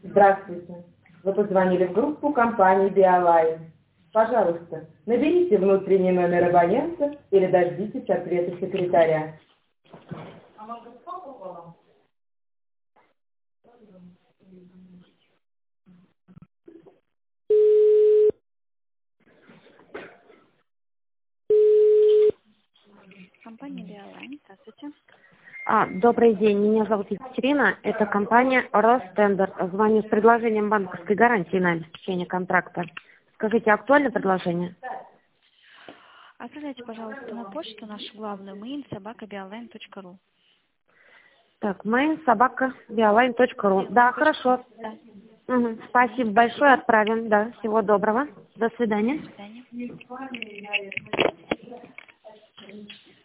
Здравствуйте. Вы позвонили в группу компании Биолайн. Пожалуйста, наберите внутренний номер абонента или дождитесь ответа секретаря. Компания Биолайн. Здравствуйте. Добрый день, меня зовут Екатерина, это компания Ростендер. Звоню с предложением банковской гарантии на обеспечение контракта. Скажите, актуально предложение? Отправляйте, пожалуйста, на почту нашу главную mail@bialine.ru. Так, mail@bialine.ru. Да, хорошо. Да. Угу. Спасибо большое, отправим. Да, всего доброго. До свидания. До свидания.